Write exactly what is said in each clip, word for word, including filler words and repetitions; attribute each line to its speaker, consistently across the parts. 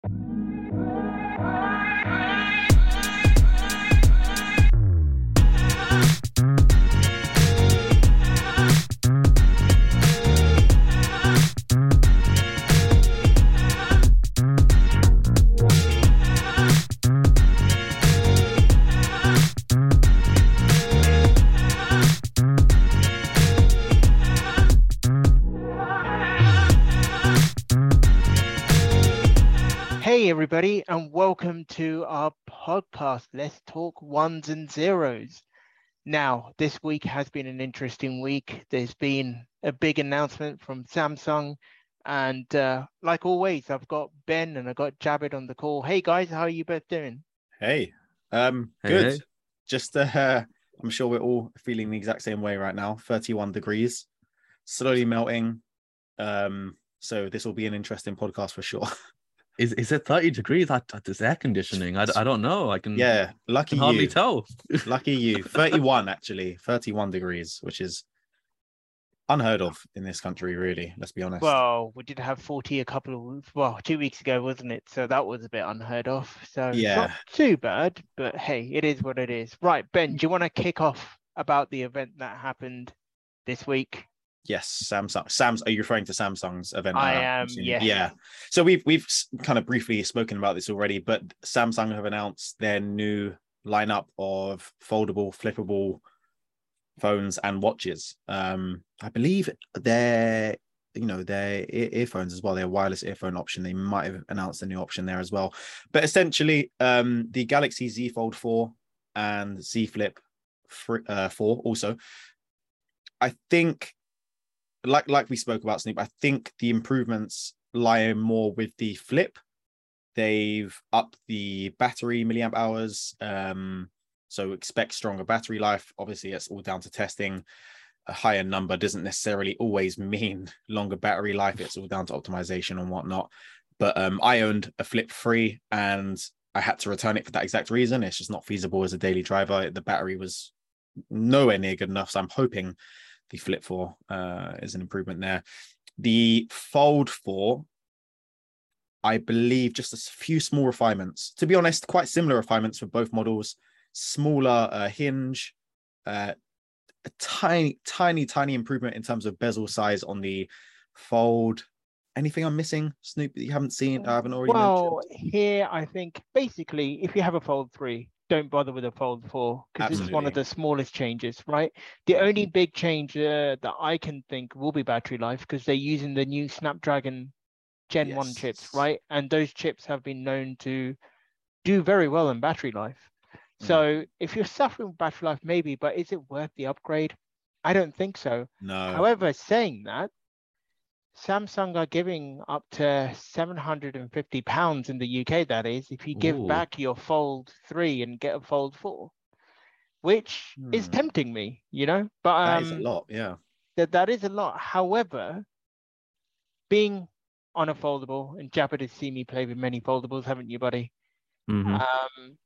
Speaker 1: Hey everybody, and welcome to our podcast, Let's Talk Ones and Zeros. Now, this week has been an interesting week. There's been a big announcement from Samsung, and uh, like always, I've got Ben and I've got Jabed on the call. Hey guys, how are you both doing?
Speaker 2: Hey, um,
Speaker 3: Hey,
Speaker 2: good.
Speaker 3: hey.
Speaker 2: Just, uh, I'm sure we're all feeling the exact same way right now. thirty-one degrees, slowly melting. Um, so this will be an interesting podcast for sure.
Speaker 3: Is is it thirty degrees at, at this air conditioning? I, I don't know. I can,
Speaker 2: Yeah, lucky
Speaker 3: can hardly
Speaker 2: you.
Speaker 3: tell.
Speaker 2: Lucky you. thirty-one actually, thirty-one degrees, which is unheard of in this country, really. Let's be honest.
Speaker 1: Well, we did have forty a couple of weeks, well, two weeks ago, wasn't it? So that was a bit unheard of. So
Speaker 2: Yeah.
Speaker 1: not too bad, but hey, it is what it is. Right, Ben, do you want to kick off about the event that happened this week?
Speaker 2: Yes, Samsung. Sam's. Are you referring to Samsung's event?
Speaker 1: I
Speaker 2: uh,
Speaker 1: am,
Speaker 2: assuming?
Speaker 1: yes.
Speaker 2: Yeah. So we've we've s- kind of briefly spoken about this already, but Samsung have announced their new lineup of foldable, flippable phones and watches. Um, I believe their, you know, their ear- earphones as well. Their wireless earphone option. They might have announced a new option there as well. But essentially, um, the Galaxy Z Fold four and Z Flip uh, four also. I think. Like like we spoke about, Snoop, I think the improvements lie more with the Flip. They've upped the battery milliamp hours, um, so expect stronger battery life. Obviously, it's all down to testing. A higher number doesn't necessarily always mean longer battery life. It's all down to optimization and whatnot. But um, I owned a Flip three and I had to return it for that exact reason. It's just not feasible as a daily driver. The battery was nowhere near good enough, so I'm hoping the Flip four uh, is an improvement there. The Fold four, I believe just a few small refinements. To be honest, quite similar refinements for both models. Smaller uh, hinge, uh, a tiny, tiny, tiny improvement in terms of bezel size on the Fold. Anything I'm missing, Snoop, that you haven't seen? I haven't already
Speaker 1: Well,
Speaker 2: mentioned?
Speaker 1: here I think basically if you have a Fold three, don't bother with a Fold four because this is one of
Speaker 2: Absolutely.
Speaker 1: the smallest changes, right? The
Speaker 2: Yeah.
Speaker 1: only big change uh, that I can think will be battery life because they're using the new Snapdragon Gen one chips,
Speaker 2: Yes.
Speaker 1: right? And those chips have been known to do very well in battery life.
Speaker 2: Mm.
Speaker 1: So if you're suffering with battery life, maybe, but is it worth the upgrade? I don't think so.
Speaker 2: No.
Speaker 1: However, saying that, Samsung are giving up to seven hundred fifty pounds in the U K, that is, if you give
Speaker 3: Ooh.
Speaker 1: back your Fold three and get a Fold four, which is
Speaker 2: Hmm.
Speaker 1: tempting me, you know? But
Speaker 2: That
Speaker 1: um,
Speaker 2: is a lot, yeah.
Speaker 1: that, that is a lot. However, being on a foldable, and Jabba has seen me play with many foldables, haven't you, buddy?
Speaker 3: Mhm.
Speaker 1: Um,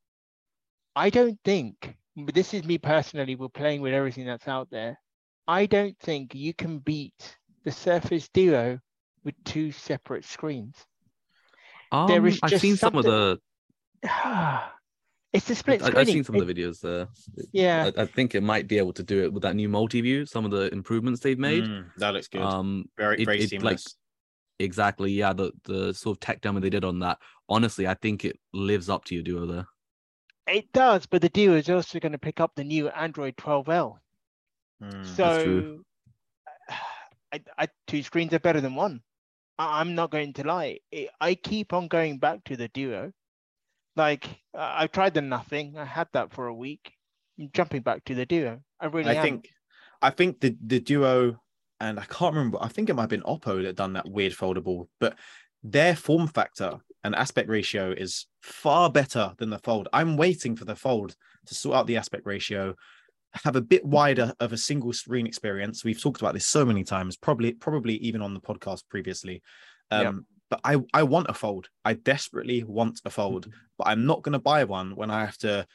Speaker 1: I don't think, but this is me personally, we're playing with everything that's out there. I don't think you can beat the Surface Duo with two separate screens. there
Speaker 3: Um,
Speaker 1: is
Speaker 3: I've
Speaker 1: just
Speaker 3: seen some of
Speaker 1: something.
Speaker 3: the.
Speaker 1: It's the split
Speaker 3: I, I've
Speaker 1: screening.
Speaker 3: seen some
Speaker 1: It-
Speaker 3: of the videos there.
Speaker 1: yeah,
Speaker 3: I, I think it might be able to do it with that new multi-view. Some of the improvements they've made.
Speaker 2: Mm, that looks good.
Speaker 3: Um,
Speaker 2: very,
Speaker 3: it,
Speaker 2: very
Speaker 3: it like
Speaker 2: seamless.
Speaker 3: exactly, yeah. The the sort of tech demo they did on that. Honestly, I think it lives up to your Duo there.
Speaker 1: it does, but the Duo is also going to pick up the new Android twelve L.
Speaker 2: Mm.
Speaker 3: That's true.
Speaker 1: So I, I, two screens are better than one. I, I'm not going to lie. It, I keep on going back to the Duo. Like uh, I've tried the Nothing. I had that for a week. I'm jumping back to the Duo. I really
Speaker 2: I
Speaker 1: am.
Speaker 2: think, I think the the Duo, and I can't remember. I think it might have been Oppo that done that weird foldable, but their form factor and aspect ratio is far better than the Fold. I'm waiting for the Fold to sort out the aspect ratio, have a bit wider of a single screen experience. We've talked about this so many times, probably probably even on the podcast previously. Um,
Speaker 1: Yep.
Speaker 2: But I, I want a Fold. I desperately want a Fold, but I'm not going to buy one when I have to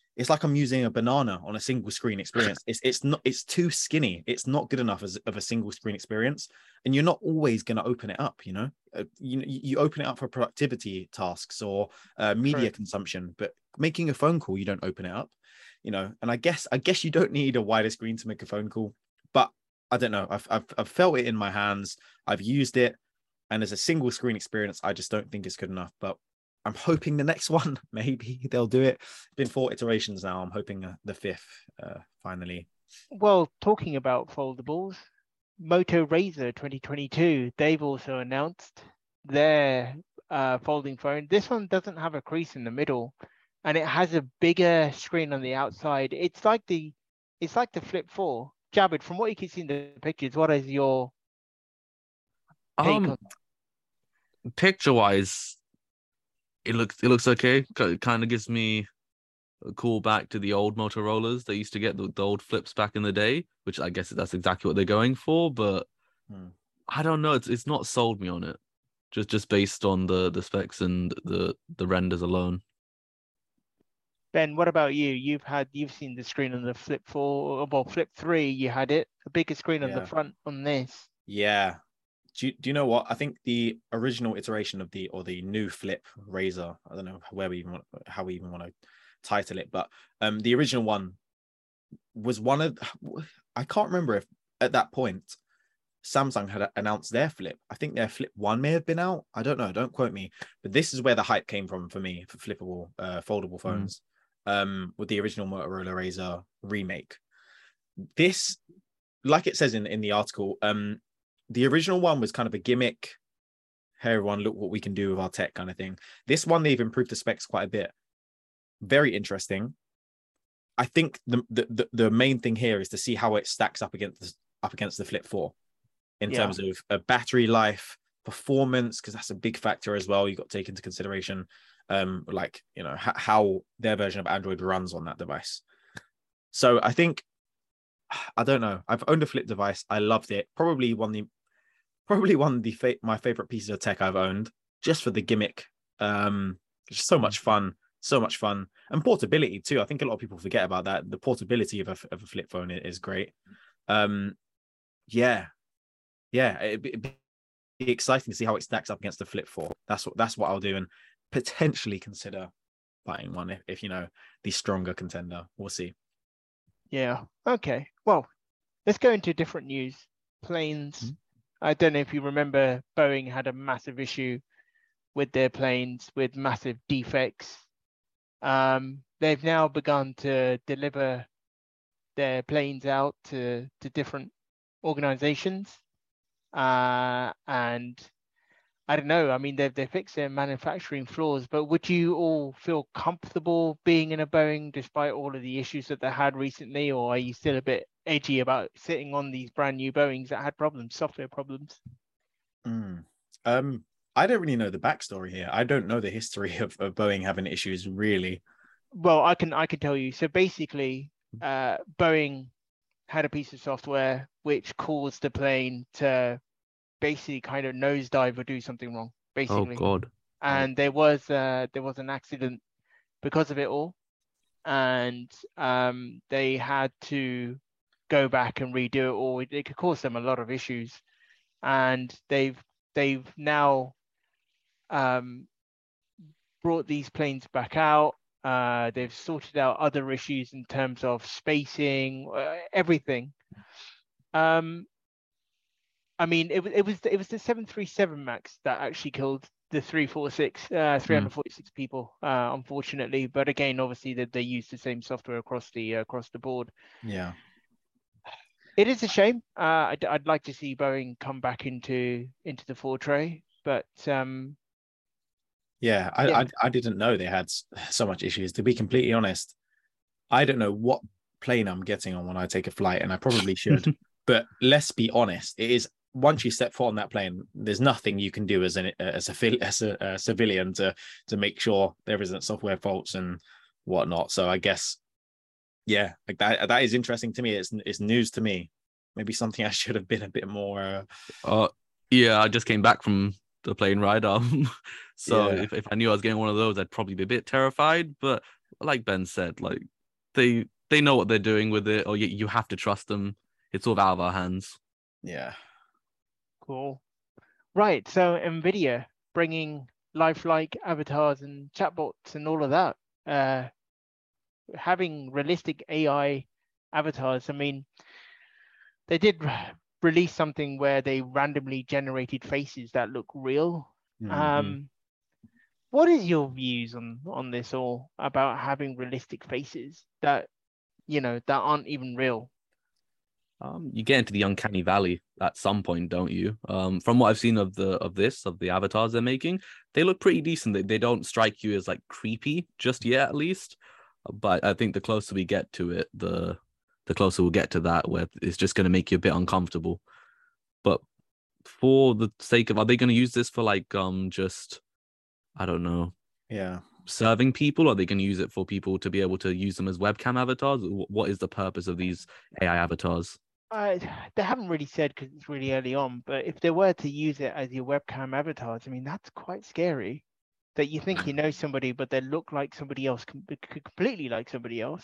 Speaker 2: it's like I'm using a banana on a single screen experience. It's it's not it's too skinny. It's not good enough as of a single screen experience, and you're not always going to open it up. You know, uh, you you open it up for productivity tasks or uh, media
Speaker 1: True.
Speaker 2: consumption, but making a phone call, you don't open it up. You know, and I guess I guess you don't need a wider screen to make a phone call, but I don't know. I've I've, I've felt it in my hands. I've used it, and as a single screen experience, I just don't think it's good enough. But I'm hoping the next one, maybe they'll do it. It's been four iterations now. I'm hoping uh, the fifth uh, finally.
Speaker 1: Well, talking about foldables, Moto Razr twenty twenty-two, they've also announced their uh, folding phone. This one doesn't have a crease in the middle, and it has a bigger screen on the outside. It's like the, it's like the Flip four. Jabed, from what you can see in the pictures, what is your take
Speaker 3: Um,
Speaker 1: on?
Speaker 3: picture wise, it looks it looks okay. It kind of gives me a call back to the old Motorola's that used to get the, the old flips back in the day, which I guess that's exactly what they're going for. But
Speaker 2: Hmm.
Speaker 3: I don't know. It's it's not sold me on it, just just based on the the specs and the the renders alone.
Speaker 1: Ben, what about you? You've had you've seen the screen on the Flip four, well, Flip three. You had it, a bigger screen on the
Speaker 2: Yeah.
Speaker 1: front on this.
Speaker 2: Yeah. Do you, do you know what? I think the original iteration of the or the new Flip Razr, I don't know where we even want, how we even want to title it, but um, the original one was one of, I can't remember if at that point Samsung had announced their Flip. I think their Flip one may have been out. I don't know. Don't quote me. But this is where the hype came from for me for flippable, uh, foldable phones. Mm. Um, with the original Motorola Razr remake. This, like it says in in the article, um. The original one was kind of a gimmick. Hey, everyone, look what we can do with our tech kind of thing. This one, they've improved the specs quite a bit. Very interesting. I think the the, the main thing here is to see how it stacks up against the, up against the Flip four in yeah. terms of uh, battery life, performance, because that's a big factor as well. You've got to take into consideration, um, like, you know, h- how their version of Android runs on that device. So I think, I don't know. I've owned a Flip device. I loved it. Probably one of the Probably one of the fa- my favorite pieces of tech I've owned, just for the gimmick. Um, it's just so much fun, so much fun, and portability too. I think a lot of people forget about that. The portability of a, of a flip phone is great. Um, yeah, yeah, it'd be, it'd be exciting to see how it stacks up against the Flip four. That's what that's what I'll do, and potentially consider buying one if, if you know the stronger contender. We'll see.
Speaker 1: Yeah. Okay. Well, let's go into different news. Planes. Mm-hmm. I don't know if you remember, Boeing had a massive issue with their planes with massive defects. Um, they've now begun to deliver their planes out to, to different organizations. Uh, and I don't know, I mean, they've, they fixed their manufacturing flaws, but would you all feel comfortable being in a Boeing despite all of the issues that they had recently? Or are you still a bit edgy about sitting on these brand new Boeings that had problems, software problems?
Speaker 2: Mm. Um, I don't really know the backstory here. I don't know the history of, of Boeing having issues, really.
Speaker 1: Well, I can I can tell you. So basically, uh, Boeing had a piece of software which caused the plane to basically kind of nosedive or do something wrong, basically.
Speaker 3: Oh God.
Speaker 1: And there was uh, there was an accident because of it all, and um, they had to go back and redo it all. It could cause them a lot of issues, and they've they've now um, brought these planes back out. Uh, they've sorted out other issues in terms of spacing, uh, everything. Um, I mean, it was it was it was the seven thirty-seven MAX that actually killed the three forty-six, uh, three hundred forty-six mm. people, uh, unfortunately. But again, obviously, that they, they use the same software across the uh, across the board.
Speaker 2: Yeah,
Speaker 1: it is a shame. Uh, I'd I'd like to see Boeing come back into into the four tray, but um,
Speaker 2: yeah, I, yeah. I I didn't know they had so much issues. To be completely honest, I don't know what plane I'm getting on when I take a flight, and I probably should. But let's be honest, it is. Once you step foot on that plane, there's nothing you can do as an as a as a, a civilian to to make sure there isn't software faults and whatnot. So I guess, yeah, like that that is interesting to me. It's it's news to me. Maybe something I should have been a bit more. Uh,
Speaker 3: uh yeah, I just came back from the plane ride. Um, so yeah. if if I knew I was getting one of those, I'd probably be a bit terrified. But like Ben said, like they they know what they're doing with it, or you, you have to trust them. It's sort of out of our hands.
Speaker 2: Yeah.
Speaker 1: Cool. Right. So NVIDIA bringing lifelike avatars and chatbots and all of that. Uh, having realistic A I avatars. I mean, they did release something where they randomly generated faces that look real.
Speaker 2: Mhm.
Speaker 1: Um, what is your views on on this all about having realistic faces that, you know, that aren't even real?
Speaker 3: Um, you get into the uncanny valley at some point, don't you? Um, from what I've seen of the of this of the avatars they're making, they look pretty decent. They they don't strike you as like creepy just yet, at least. But I think the closer we get to it, the the closer we'll get to that, where it's just going to make you a bit uncomfortable. But for the sake of, are they going to use this for like um just, I don't know,
Speaker 2: Yeah.
Speaker 3: serving people? Or are they going to use it for people to be able to use them as webcam avatars? Wh- What is the purpose of these A I avatars?
Speaker 1: Uh, they haven't really said because it's really early on, but if they were to use it as your webcam avatars, I mean, that's quite scary. That you think you know somebody, but they look like somebody else, com- completely like somebody else.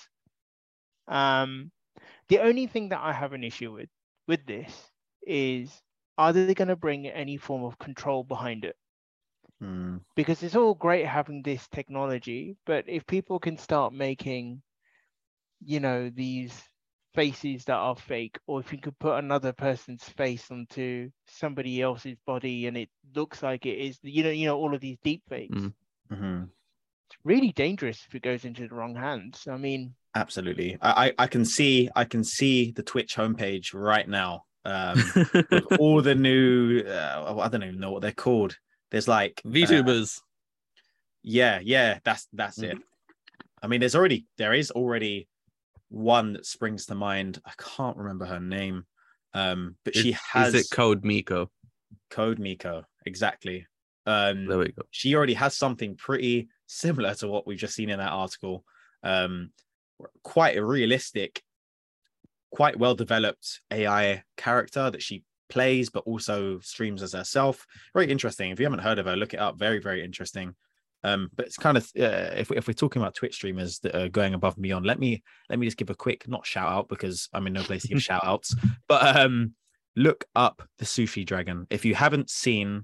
Speaker 1: Um, the only thing that I have an issue with with this is, are they going to bring any form of control behind it?
Speaker 2: Mm.
Speaker 1: Because it's all great having this technology, but if people can start making, you know, these faces that are fake, or if you could put another person's face onto somebody else's body and it looks like it is, you know, you know, all of these deep fakes,
Speaker 3: Mm.
Speaker 2: hmm
Speaker 1: it's really dangerous if it goes into the wrong hands. I mean,
Speaker 2: Absolutely. I, I I can see I can see the Twitch homepage right now. Um, with all the new uh, I don't even know what they're called. There's like uh,
Speaker 3: VTubers.
Speaker 2: yeah, yeah, that's that's
Speaker 3: Mm.
Speaker 2: it. I mean, there's already there is already one that springs to mind. I can't remember her name. Um, but she
Speaker 3: Is,
Speaker 2: has
Speaker 3: is it Code Miko?
Speaker 2: Code Miko, exactly. Um,
Speaker 3: There we go.
Speaker 2: she already has something pretty similar to what we've just seen in that article. Um, quite a realistic, quite well developed A I character that she plays, but also streams as herself. Very interesting. If you haven't heard of her, look it up. Very, very interesting. Um, but it's kind of uh, if, if we're talking about Twitch streamers that are going above and beyond, let me let me just give a quick, not shout out because I'm in no place to give shout outs, but um, look up the Sushi Dragon. If you haven't seen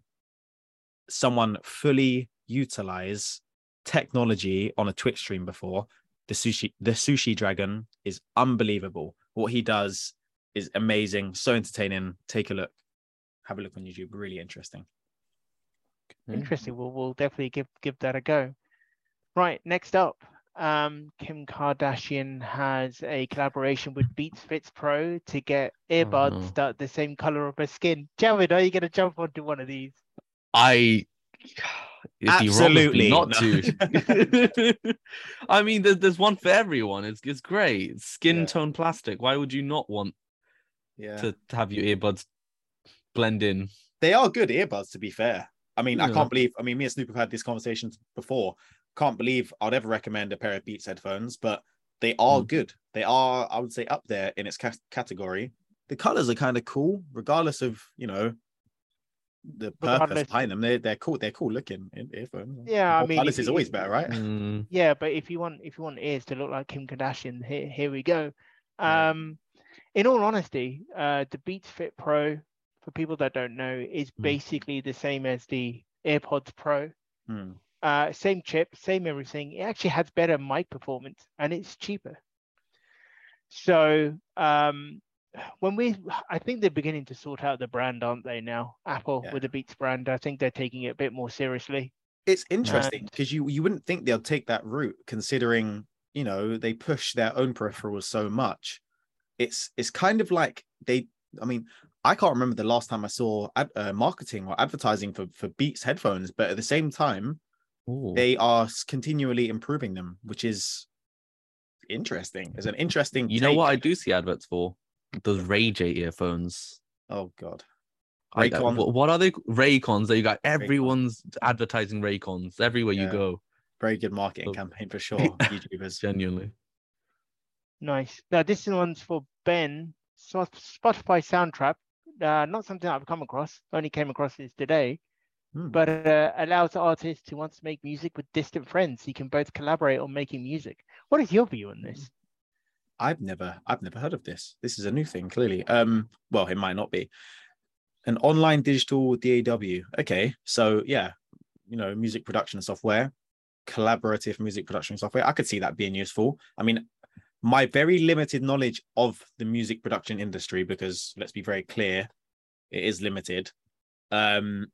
Speaker 2: someone fully utilize technology on a Twitch stream before, the sushi the Sushi Dragon is unbelievable. What he does is amazing, so entertaining. Take a look, have a look on YouTube. Really interesting.
Speaker 1: interesting. We'll we'll definitely give give that a go. Right, next up, um, Kim Kardashian has a collaboration with Beats Fits Pro to get earbuds
Speaker 3: no.
Speaker 1: that are the same color of her skin. Javid, are you going to jump onto one of these?
Speaker 3: I it'd be wrong of me
Speaker 2: Absolutely
Speaker 3: not
Speaker 2: no.
Speaker 3: to. I mean, there's there's one for everyone. It's it's great. Skin
Speaker 2: Yeah.
Speaker 3: tone plastic. Why would you not want
Speaker 2: Yeah,
Speaker 3: to, to have your earbuds blend in?
Speaker 2: they are good earbuds, to be fair. I mean, I
Speaker 3: Yeah.
Speaker 2: can't believe, I mean, me and Snoop have had these conversations before. Can't believe I'd ever recommend a pair of Beats headphones, but they are
Speaker 3: Mm.
Speaker 2: good. They are, I would say, up there in its ca- category. The colors are kind of cool, regardless of, you know, the purpose
Speaker 1: Regardless,
Speaker 2: behind them. They're, they're cool. They're cool looking earphones.
Speaker 1: yeah, I
Speaker 2: More
Speaker 1: mean,
Speaker 2: colors
Speaker 1: if,
Speaker 2: is
Speaker 1: you-
Speaker 2: always
Speaker 1: if,
Speaker 2: better, right?
Speaker 3: Mm.
Speaker 1: yeah, but if you want if you want ears to look like Kim Kardashian, here here we go.
Speaker 2: Yeah.
Speaker 1: Um, in all honesty, uh, the Beats Fit Pro, for people that don't know, is
Speaker 3: Mm.
Speaker 1: basically the same as the AirPods Pro.
Speaker 2: Hmm.
Speaker 1: Uh, same chip, same everything. It actually has better mic performance and it's cheaper. So um, when we, I think they're beginning to sort out the brand, aren't they now? Apple
Speaker 2: Yeah.
Speaker 1: with the Beats brand, I think they're taking it a bit more seriously.
Speaker 2: It's interesting
Speaker 1: And-
Speaker 2: because you you wouldn't think they'll take that route, considering, you know, they push their own peripherals so much. It's it's kind of like they, I mean, I can't remember the last time I saw ad, uh, marketing or advertising for for Beats headphones, but at the same time,
Speaker 3: Ooh.
Speaker 2: they are s- continually improving them, which is interesting. It's an interesting.
Speaker 3: You know what I
Speaker 2: take.
Speaker 3: do see adverts for? Those Ray J earphones.
Speaker 2: Oh God,
Speaker 3: I- I-
Speaker 2: Raycon.
Speaker 3: what, what are they? Raycons. There you got everyone's advertising Raycons everywhere you
Speaker 2: Yeah.
Speaker 3: go.
Speaker 2: Very good marketing
Speaker 3: Oh.
Speaker 2: campaign for sure. YouTubers.
Speaker 3: Genuinely.
Speaker 1: Nice. Now this one's for Ben. So Spotify Soundtrap, uh, not something I've come across. Only came across this today,
Speaker 2: Hmm.
Speaker 1: but uh, allows artists who want to make music with distant friends. You can both collaborate on making music. What is your view on this?
Speaker 2: I've never, I've never heard of this. This is a new thing, clearly. Um, well, it might not be. An online digital D A W. Okay, so yeah, you know, music production software, collaborative music production software. I could see that being useful. I mean, my very limited knowledge of the music production industry, because let's be very clear, it is limited. Um,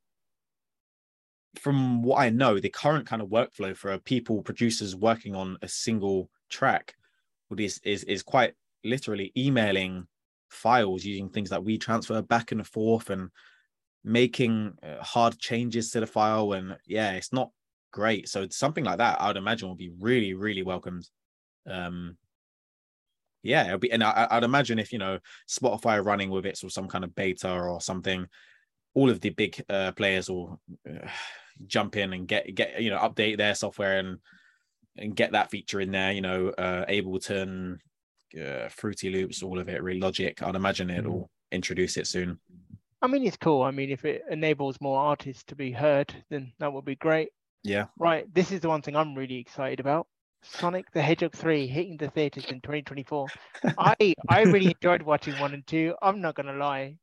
Speaker 2: from what I know, the current kind of workflow for people, producers working on a single track is is is quite literally emailing files using things that we transfer back and forth and making uh, hard changes to the file. And yeah, it's not great. So something like that, I would imagine, would be really, really welcomed. Um, yeah, it'll be, and I, I'd imagine if, you know, Spotify are running with it, or some kind of beta or something, all of the big uh, players will uh, jump in and get get you know update their software and and get that feature in there. You know, uh, Ableton, uh, Fruity Loops, all of it. Really, Logic. I'd imagine it'll mm. introduce it soon.
Speaker 1: I mean, it's cool. I mean, if it enables more artists to be heard, then that would be great.
Speaker 2: Yeah.
Speaker 1: Right. This is the one thing I'm really excited about. Sonic the Hedgehog three hitting the theaters in twenty twenty-four. I I really enjoyed watching one and two. I'm not gonna lie.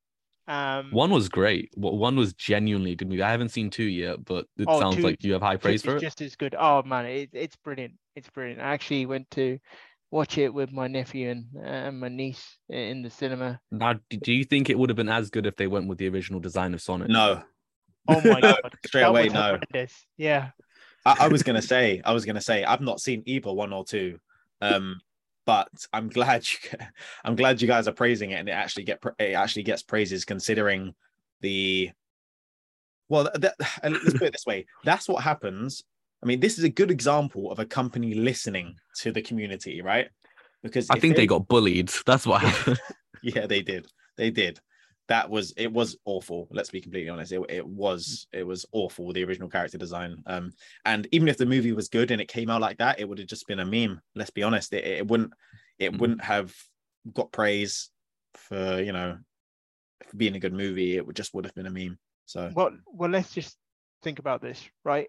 Speaker 1: Um,
Speaker 3: one was great. One was genuinely a good movie. I haven't seen two yet, but it
Speaker 1: oh,
Speaker 3: sounds
Speaker 1: two,
Speaker 3: like you have high praise for it.
Speaker 1: Just as good. Oh man, it, it's brilliant. It's brilliant. I actually went to watch it with my nephew and, uh, and my niece in the cinema.
Speaker 3: Now, do you think it would have been as good if they went with the original design of Sonic?
Speaker 2: No.
Speaker 1: Oh my god!
Speaker 2: Straight away, no.
Speaker 1: Horrendous. Yeah.
Speaker 2: I, I was gonna say, I was gonna say, I've not seen either one or two, um, but I'm glad you, I'm glad you guys are praising it, and it actually get it actually gets praises considering the. Well, that, let's put it this way: that's what happens. I mean, this is a good example of a company listening to the community, right? Because
Speaker 3: I think they, they got bullied. That's what happened.
Speaker 2: Yeah, they did. They did. That was it was awful. Let's be completely honest. It, it was it was awful, the original character design. Um, and even if the movie was good and it came out like that, it would have just been a meme. Let's be honest. It, it wouldn't it mm. wouldn't have got praise for, you know, for being a good movie. It would just would have been a meme. So
Speaker 1: well, well, let's just think about this, right?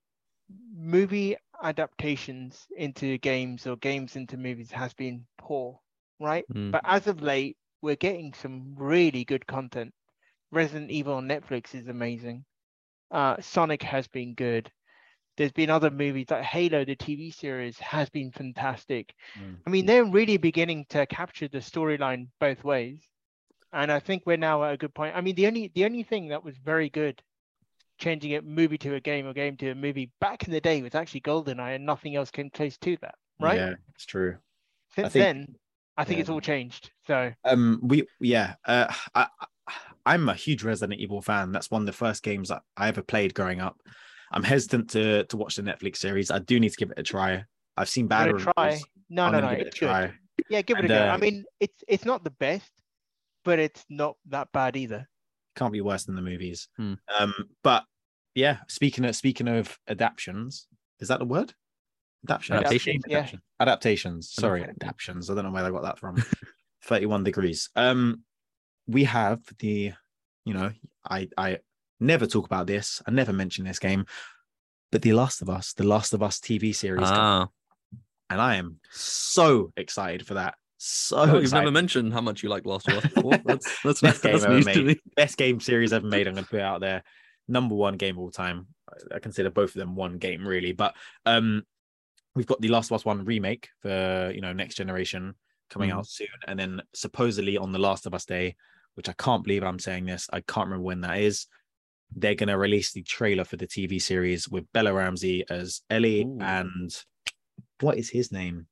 Speaker 1: Movie adaptations into games or games into movies has been poor, right? Mm. But as of late, we're getting some really good content. Resident Evil on Netflix is amazing. Uh, Sonic has been good. There's been other movies like Halo, the T V series, has been fantastic. Mm. I mean, they're really beginning to capture the storyline both ways. And I think we're now at a good point. I mean, the only the only thing that was very good, changing it movie to a game or game to a movie back in the day, was actually GoldenEye, and nothing else came close to that, right?
Speaker 2: Yeah, it's true.
Speaker 1: Since I think, then, I think yeah. it's all changed. So
Speaker 2: um, we yeah, uh, I I'm a huge Resident Evil fan. That's one of the first games that I ever played growing up. I'm hesitant to to watch the Netflix series. I do need to give it a try. I've seen bad reviews.
Speaker 1: Try. No,
Speaker 2: I'm
Speaker 1: no, no.
Speaker 2: Give it a try.
Speaker 1: Yeah, give it
Speaker 2: and,
Speaker 1: a go.
Speaker 2: uh,
Speaker 1: I mean, it's it's not the best, but it's not that bad either.
Speaker 2: Can't be worse than the movies.
Speaker 3: Hmm.
Speaker 2: Um, but yeah, speaking of speaking of adaptions, is that the word? Adaptions.
Speaker 3: Adaptations.
Speaker 1: Yeah.
Speaker 2: Adaptations. Sorry, adaptions. I don't know where I got that from. thirty-one degrees. Um, we have the, you know, I I never talk about this. I never mention this game, but The Last of Us, the Last of Us T V series,
Speaker 3: ah.
Speaker 2: and I am so excited for that. So
Speaker 3: oh, you've never mentioned how much you like Last of Us before. That's that's,
Speaker 2: Best
Speaker 3: that's
Speaker 2: game
Speaker 3: news
Speaker 2: ever
Speaker 3: to
Speaker 2: made.
Speaker 3: me.
Speaker 2: Best game series ever made. I'm going to put it out there. Number one game of all time. I consider both of them one game, really. But um, we've got the Last of Us One remake for, you know, next generation coming mm. out soon, and then supposedly on the Last of Us Day, which I can't believe I'm saying this. I can't remember when that is. They're going to release the trailer for the T V series with Bella Ramsey as Ellie. Ooh. And what is his name?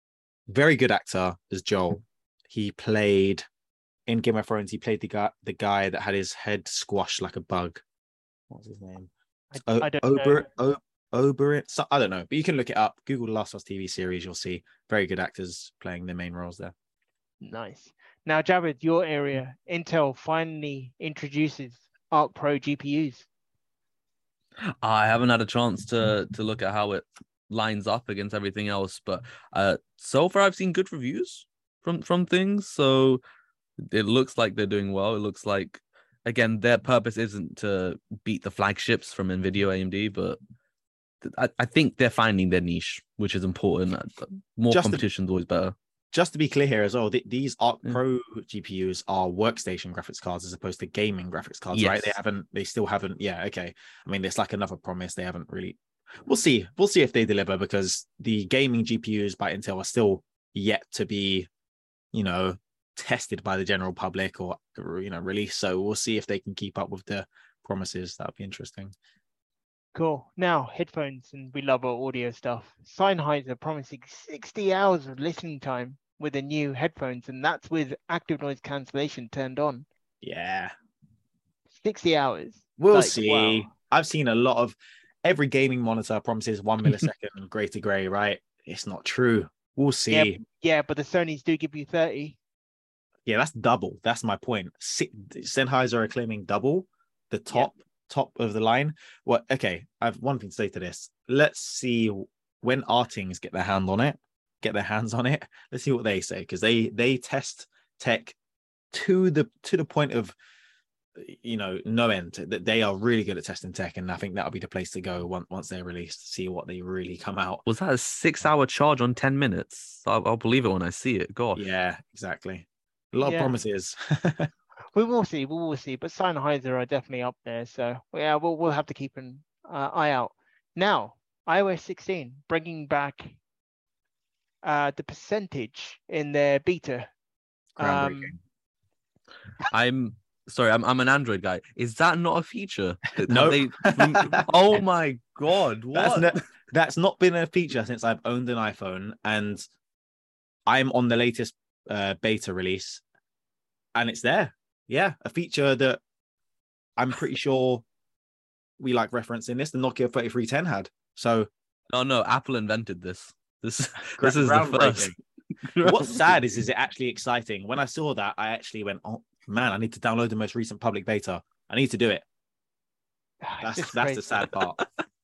Speaker 2: Very good actor as Joel. He played in Game of Thrones. He played the guy, the guy that had his head squashed like a bug. What's his name?
Speaker 1: I, I don't
Speaker 2: Ober,
Speaker 1: know.
Speaker 2: O- Oberyn. So, I don't know, but you can look it up. Google the Last of Us T V series. You'll see very good actors playing the main roles there.
Speaker 1: Nice. Now, Javed, your area, Intel finally introduces Arc Pro G P Us.
Speaker 3: I haven't had a chance to to look at how it lines up against everything else, but uh so far I've seen good reviews from from things, so it looks like they're doing well. It looks like, again, their purpose isn't to beat the flagships from Nvidia, A M D, but I, I think they're finding their niche, which is important. More competition is always better.
Speaker 2: just to be clear here as well, th- these Arc
Speaker 3: Yeah.
Speaker 2: Pro G P Us are workstation graphics cards as opposed to gaming graphics cards, right? They
Speaker 3: Yes.
Speaker 2: haven't, they still haven't. Yeah, okay. I mean, it's like another promise. They haven't really. We'll see. We'll see if they deliver, because the gaming G P Us by Intel are still yet to be, you know, tested by the general public or, you know, released. So we'll see if they can keep up with the promises. That would be interesting.
Speaker 1: Cool. Now, headphones, and we love our audio stuff. Sennheiser promising sixty hours of listening time with the new headphones, and that's with active noise cancellation turned on.
Speaker 2: Yeah.
Speaker 1: sixty hours.
Speaker 2: We'll
Speaker 1: Like,
Speaker 2: see.
Speaker 1: wow.
Speaker 2: I've seen a lot of every gaming monitor promises one millisecond gray to gray, right? It's not true. We'll see.
Speaker 1: Yeah,
Speaker 2: Yeah,
Speaker 1: yeah, but the Sonys do give you thirty.
Speaker 2: that's double. That's my point. Si- Sennheiser are claiming double the top top of the line. Well, okay. I have one thing to say to this. Let's see when Artings get their hand on it, get their hands on it. Let's see what they say, because they they test tech to the to the point of, you know, no end. That they are really good at testing tech, and I think that'll be the place to go once once they're released. See what they really come out.
Speaker 3: Was that a six-hour charge on ten minutes? I'll, I'll believe it when I see it. Gosh.
Speaker 2: Yeah, exactly. A lot
Speaker 1: Yeah.
Speaker 2: of promises.
Speaker 1: We will see. We will see. But Sennheiser are definitely up there. So yeah, we'll we'll have to keep an uh, eye out. Now, iOS sixteen bringing back uh, the percentage in their beta.
Speaker 2: Groundbreaking.
Speaker 3: I'm sorry, I'm I'm an Android guy. Is that not a feature? Have
Speaker 2: Nope.
Speaker 3: they- oh my god,
Speaker 2: That's
Speaker 3: what?
Speaker 2: ne- that's not been a feature since I've owned an iPhone, and I'm on the latest uh, beta release, and it's there. Yeah, a feature that I'm pretty sure we like referencing this. The Nokia thirty-three ten had. So
Speaker 3: No, no, Apple invented this. This
Speaker 2: gra-
Speaker 3: this is the first.
Speaker 2: groundbreaking. What's sad is, is it actually exciting? When I saw that, I actually went, "Oh man, I need to download the most recent public beta. I need to do it."
Speaker 1: It's
Speaker 2: That's
Speaker 1: just
Speaker 2: that's
Speaker 1: crazy.
Speaker 2: the sad part.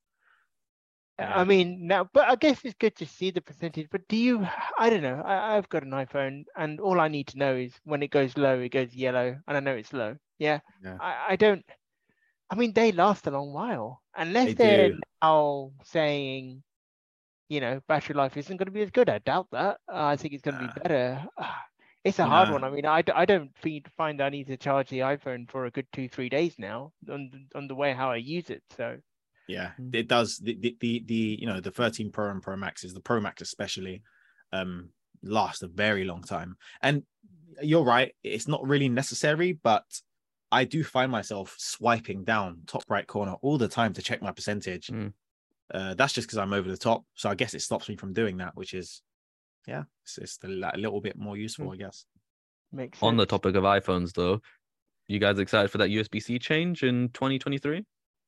Speaker 1: I mean, now, but I guess it's good to see the percentage. But do you? I don't know. I, I've got an iPhone, and all I need to know is when it goes low, it goes yellow, and I know it's low. Yeah.
Speaker 2: Yeah.
Speaker 1: I, I don't. I mean, they last a long while, unless
Speaker 2: They
Speaker 1: they're
Speaker 2: do.
Speaker 1: now saying, you know, battery life isn't going to be as good. I doubt that. Uh, I think it's going to
Speaker 2: Nah.
Speaker 1: be better. It's a
Speaker 2: You
Speaker 1: hard
Speaker 2: know-
Speaker 1: one. I mean, I, d- I don't fe- find I need to charge the iPhone for a good two three days now on the- on the way how I use it. So
Speaker 2: Yeah,
Speaker 3: Mm.
Speaker 2: it does. The, the the the you know the thirteen Pro and Pro Maxes, the Pro Max especially, um, last a very long time. And you're right, it's not really necessary, but I do find myself swiping down top right corner all the time to check my percentage.
Speaker 3: Mm.
Speaker 2: Uh, that's just because I'm over the top. So I guess it stops me from doing that, which is, yeah, it's just a, li- a little bit more useful, I guess.
Speaker 1: makes sense.
Speaker 3: On the topic of iPhones, though, you guys excited for that U S B C change in twenty twenty-three?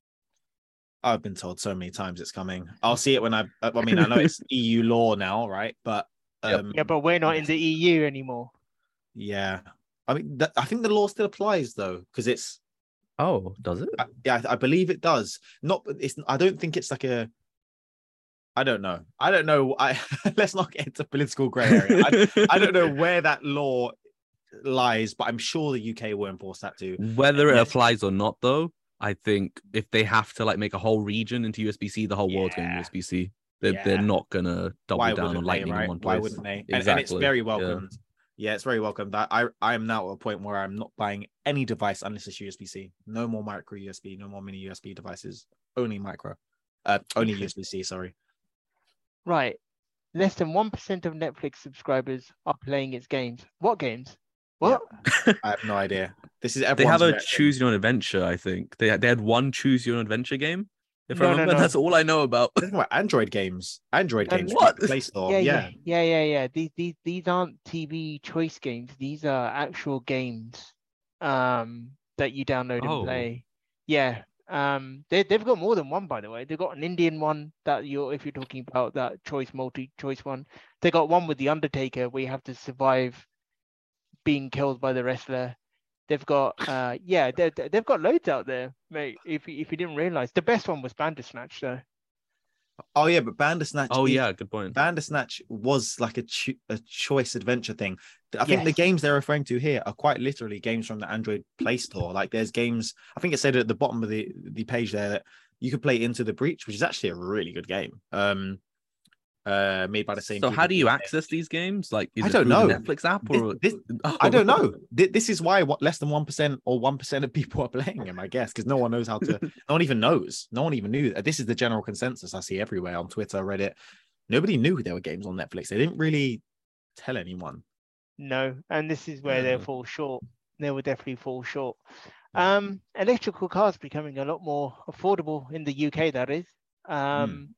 Speaker 2: I've been told so many times it's coming. I'll see it when I. I mean, I know it's E U law now, right? But
Speaker 3: Yep.
Speaker 2: um,
Speaker 1: Yeah, but we're not in the E U anymore.
Speaker 2: yeah, I mean, th- I think the law still applies though, because it's.
Speaker 3: Oh, does it?
Speaker 2: I, yeah, I believe it does. Not, it's. I don't think it's like a. I don't know. I don't know. I let's not get into political grey area. I, I don't know where that law lies, but I'm sure the U K will enforce that too.
Speaker 3: Whether it
Speaker 2: Yes.
Speaker 3: applies or not, though, I think if they have to like make a whole region into U S B C, the whole world's going
Speaker 2: Yeah.
Speaker 3: U S B C. They're,
Speaker 2: Yeah.
Speaker 3: they're not gonna double
Speaker 2: Why
Speaker 3: down
Speaker 2: wouldn't
Speaker 3: on
Speaker 2: they,
Speaker 3: Lightning
Speaker 2: right?
Speaker 3: in one place.
Speaker 2: Why wouldn't they? And, and it's
Speaker 3: Exactly,
Speaker 2: very
Speaker 3: yeah.
Speaker 2: welcomed. Yeah, it's very welcome. That I I am now at a point where I'm not buying any device unless it's U S B C. No more micro U S B, no more mini U S B devices. Only micro. Uh, only U S B C. Sorry.
Speaker 1: Right. Less than one percent of Netflix subscribers are playing its games. What games? What?
Speaker 2: I have no idea. This is
Speaker 3: They
Speaker 2: everyone's
Speaker 3: have a
Speaker 2: reaction.
Speaker 3: choose your own adventure. I think they they had one choose your own adventure game. If
Speaker 1: No,
Speaker 3: I
Speaker 1: no,
Speaker 3: remember,
Speaker 1: no.
Speaker 3: that's all I know about.
Speaker 2: They're talking about Android games. Android
Speaker 1: No,
Speaker 2: games.
Speaker 1: no.
Speaker 2: from
Speaker 3: What?
Speaker 2: the Play Store.
Speaker 1: Yeah,
Speaker 2: Yeah.
Speaker 1: yeah, yeah, yeah, yeah. These these these aren't T V choice games. These are actual games um that you download
Speaker 3: Oh.
Speaker 1: and play. Yeah. Um they they've got more than one, by the way. They've got an Indian one that you're if you're talking about that choice multi-choice one. They got one with the Undertaker where you have to survive being killed by the wrestler. They've got uh yeah, they they've got loads out there, mate. If you- if you didn't realize, the best one was Bandersnatch though.
Speaker 2: Oh yeah, but Bandersnatch.
Speaker 3: Oh
Speaker 2: is-
Speaker 3: yeah, good point.
Speaker 2: Bandersnatch was like a cho- a choice adventure thing. I think the
Speaker 1: Yes.
Speaker 2: games they're referring to here are quite literally games from the Android Play Store. Like there's games. I think it said at the bottom of the the page there that you could play Into the Breach, which is actually a really good game. Um, uh, made by the same.
Speaker 3: So
Speaker 2: people
Speaker 3: how do you
Speaker 2: who-
Speaker 3: access these games? Like, is
Speaker 2: I
Speaker 3: it
Speaker 2: don't
Speaker 3: through
Speaker 2: know.
Speaker 3: the Netflix app or
Speaker 2: This, this, I don't know. Th- This is why what less than one percent or one percent of people are playing them, I guess, because no one knows how to. No one even knows. No one even knew. This is the general consensus I see everywhere on Twitter, Reddit. Nobody knew there were games on Netflix. They didn't really tell anyone.
Speaker 1: No, and this is where
Speaker 2: Yeah.
Speaker 1: they fall short. They will definitely fall short.
Speaker 2: Yeah.
Speaker 1: Um, electrical cars becoming a lot more affordable in the U K. That is. Um,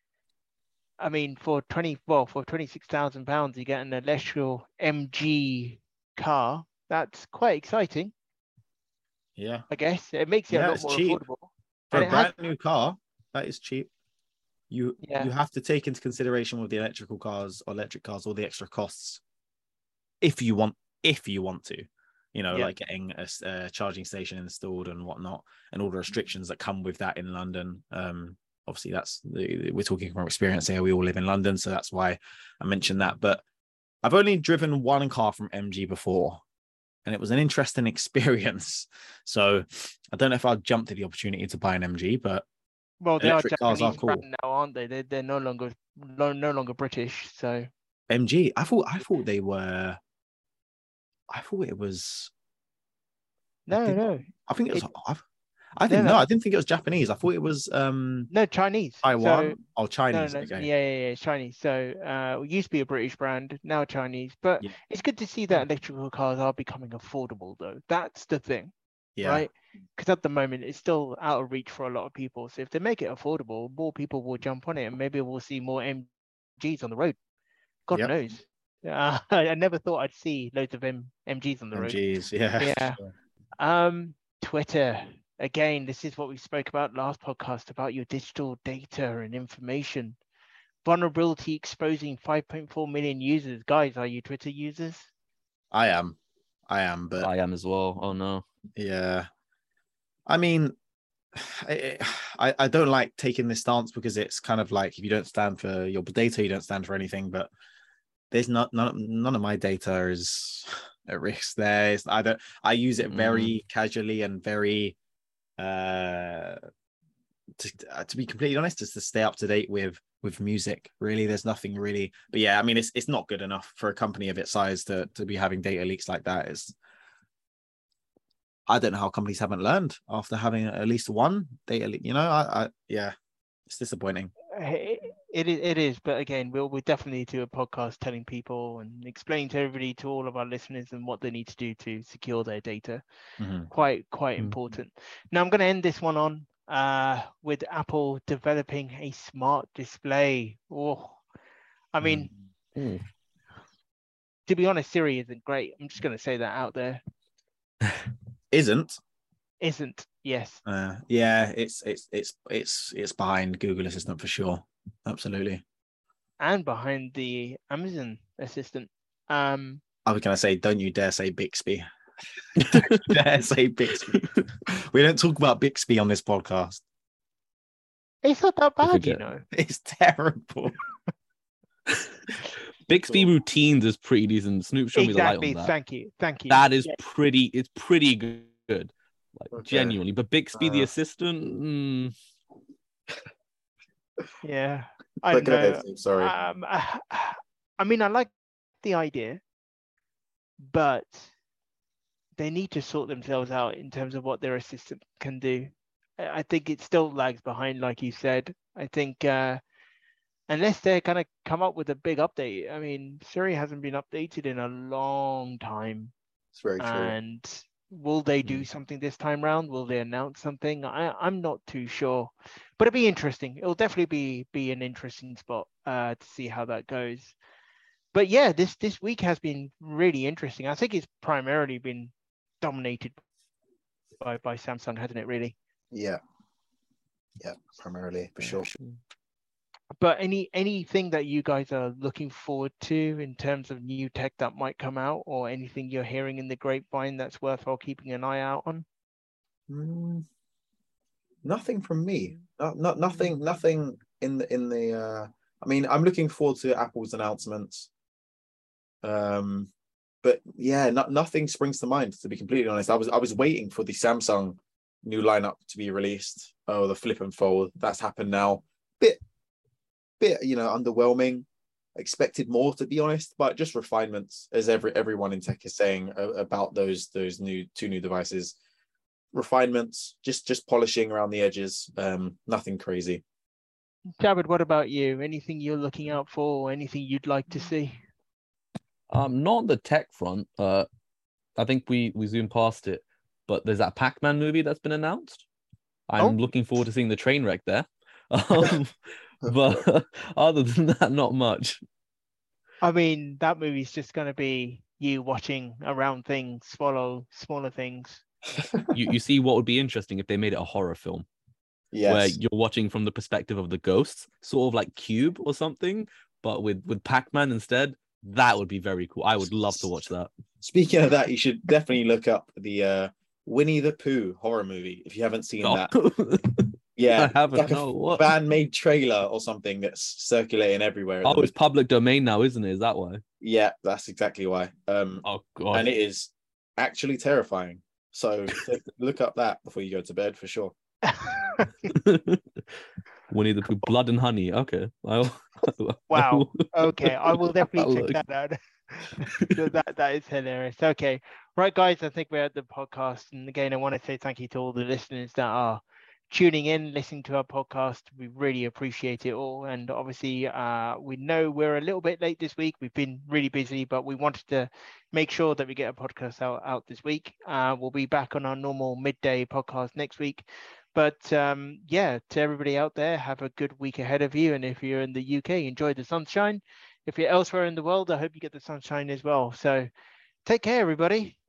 Speaker 1: I mean, for twenty well for twenty six thousand pounds, you get an electrical M G car. That's quite exciting.
Speaker 2: Yeah.
Speaker 1: I guess it makes it
Speaker 2: Yeah,
Speaker 1: a lot
Speaker 2: it's
Speaker 1: more
Speaker 2: cheap.
Speaker 1: affordable.
Speaker 2: For
Speaker 1: And
Speaker 2: a
Speaker 1: it
Speaker 2: brand
Speaker 1: has,
Speaker 2: new car, that is cheap. You
Speaker 1: Yeah.
Speaker 2: you have to take into consideration with the electrical cars or electric cars all the extra costs if you want if you want to, you know,
Speaker 1: Yeah.
Speaker 2: like getting a, s- a charging station installed and whatnot, and all the restrictions that come with that in London. Um, obviously, that's the, we're talking from experience here. We all live in London, so that's why I mentioned that. But I've only driven one car from M G before, and it was an interesting experience. So I don't know if I'll jump to the opportunity to buy an M G, but
Speaker 1: well, they are
Speaker 2: electric cars are
Speaker 1: Japanese
Speaker 2: cool.
Speaker 1: brand now, aren't they? They're, they're no longer no, no longer British. So
Speaker 2: M G, I thought I thought they were. I thought it was. I,
Speaker 1: no,
Speaker 2: did,
Speaker 1: no,
Speaker 2: I think it was.
Speaker 1: It-
Speaker 2: I, I didn't
Speaker 1: no,
Speaker 2: know.
Speaker 1: no.
Speaker 2: I didn't think it was Japanese. I thought it was um
Speaker 1: no Chinese.
Speaker 2: Taiwan
Speaker 1: So
Speaker 2: or
Speaker 1: no,
Speaker 2: Chinese.
Speaker 1: no,
Speaker 2: Okay.
Speaker 1: yeah, yeah, yeah, it's Chinese. So uh, it used to be a British brand, now Chinese. But
Speaker 2: Yeah.
Speaker 1: it's good to see that electrical cars are becoming affordable, though. That's the thing,
Speaker 2: Yeah.
Speaker 1: right? Because at the moment it's still out of reach for a lot of people. So if they make it affordable, more people will jump on it, and maybe we'll see more M Gs on the road. God
Speaker 2: Yep.
Speaker 1: knows. Uh, I, I never thought I'd see loads of M- MGs on the road.
Speaker 2: M Gs. Yeah.
Speaker 1: Yeah. Um, Twitter. Again, this is what we spoke about last podcast about your digital data and information. Vulnerability exposing five point four million users. Guys, are you Twitter users?
Speaker 2: I am. I am. But
Speaker 3: I am as well. Oh no.
Speaker 2: yeah. I mean, I, I I don't like taking this stance because it's kind of like if you don't stand for your data, you don't stand for anything. But there's not none, none of my data is at risk. There, it's, I don't. I use it very casually and very. Uh, to, uh, to be completely honest, just to stay up to date with with music. Really, there's nothing really. But yeah, I mean, it's it's not good enough for a company of its size to to be having data leaks like that. It's I don't know how companies haven't learned after having at least one data leak. You know, I, I yeah, it's disappointing.
Speaker 1: It, it is, it is, but again, we'll we definitely need to do a podcast telling people and explain to everybody, to all of our listeners, and what they need to do to secure their data.
Speaker 2: Mm-hmm.
Speaker 1: Quite, quite
Speaker 3: Mhm.
Speaker 1: important. Now, I'm going to end this one on uh, with Apple developing a smart display. Oh, I mean,
Speaker 3: Ooh.
Speaker 1: to be honest, Siri isn't great. I'm just going to say that out there.
Speaker 2: Isn't.
Speaker 1: Isn't, yes.
Speaker 2: Uh, yeah, it's it's it's it's it's behind Google Assistant for sure. Absolutely.
Speaker 1: And behind the Amazon Assistant. Um,
Speaker 2: I was gonna say, don't you dare say Bixby. Don't you dare say Bixby. We don't talk about Bixby on this podcast.
Speaker 1: it's not that
Speaker 3: I
Speaker 1: bad, you
Speaker 3: forget.
Speaker 1: know.
Speaker 2: It's terrible.
Speaker 3: Bixby routines is pretty decent. Snoop showed me the light
Speaker 1: Exactly.
Speaker 3: on that.
Speaker 1: Thank you. Thank you.
Speaker 3: That is
Speaker 1: Yeah.
Speaker 3: pretty. It's pretty good. Like
Speaker 2: Okay.
Speaker 3: genuinely. But Bixby the
Speaker 2: Uh,
Speaker 3: assistant. mm,
Speaker 1: Yeah. I
Speaker 2: But
Speaker 1: don't
Speaker 2: go ahead,
Speaker 1: know.
Speaker 2: Steve, sorry.
Speaker 1: Um, I, I mean, I like the idea, but they need to sort themselves out in terms of what their assistant can do. I I think it still lags behind, like you said. I think uh, unless they're gonna come up with a big update. I mean, Siri hasn't been updated in a long time,
Speaker 2: It's very true.
Speaker 1: and will they do
Speaker 3: Mm.
Speaker 1: something this time round? Will they announce something? I, I'm not too sure, but it'll be interesting. It'll definitely be be an interesting spot uh, to see how that goes. But yeah, this this week has been really interesting. I think it's primarily been dominated by by Samsung, hasn't it? Really.
Speaker 2: Yeah. Yeah, primarily for sure.
Speaker 1: But any anything that you guys are looking forward to in terms of new tech that might come out, or anything you're hearing in the grapevine that's worthwhile keeping an eye out on?
Speaker 2: Mm, nothing from me. Not, not nothing. Nothing in the in the. Uh, I mean, I'm looking forward to Apple's announcements. Um, but yeah, not, nothing springs to mind. To be completely honest, I was I was waiting for the Samsung new lineup to be released. Oh, the Flip and Fold. That's happened now. Bit bit, you know, underwhelming. Expected more, to be honest, but just refinements, as every everyone in tech is saying uh, about those those new two new devices. Refinements, just just polishing around the edges. Um, nothing crazy.
Speaker 1: Javid, what about you? Anything you're looking out for? Or anything you'd like to see?
Speaker 3: Um, not on the tech front. Uh, I think we we zoomed past it, but there's that Pac-Man movie that's been announced. I'm
Speaker 1: Oh.
Speaker 3: looking forward to seeing the train wreck there. Um, but other than that, not much.
Speaker 1: I mean, that movie's just going to be you watching around things, swallow smaller things.
Speaker 3: You you see what would be interesting if they made it a horror film,
Speaker 2: Yes.
Speaker 3: where you're watching from the perspective of the ghosts, sort of like Cube or something, but with with Pac-Man instead. That would be very cool. I would love to watch that.
Speaker 2: Speaking of that, you should definitely look up the uh, Winnie the Pooh horror movie if you haven't seen
Speaker 3: Oh.
Speaker 2: that. Yeah,
Speaker 3: I haven't.
Speaker 2: like a
Speaker 3: No, what?
Speaker 2: fan-made trailer or something that's circulating everywhere. at
Speaker 3: Oh,
Speaker 2: the
Speaker 3: it's public domain now, isn't it? Is that why?
Speaker 2: Yeah, that's exactly why. Um,
Speaker 3: Oh god.
Speaker 2: and it is actually terrifying. So look up that before you go to bed for sure.
Speaker 3: Winnie the Pooh, Blood and Honey. Okay. I'll,
Speaker 1: Wow. Okay, I will definitely
Speaker 3: I'll
Speaker 1: check
Speaker 3: look.
Speaker 1: that out. So that that is hilarious. Okay, right, guys. I think we're at the podcast, and again, I want to say thank you to all the listeners that are tuning in, listening to our podcast. We really appreciate it all, and obviously, uh, we know we're a little bit late this week. We've been really busy, but we wanted to make sure that we get a podcast out out this week. Uh, we'll be back on our normal midday podcast next week. But um, yeah, to everybody out there, have a good week ahead of you. And if you're in the U K, enjoy the sunshine. If you're elsewhere in the world, I hope you get the sunshine as well. So take care, everybody.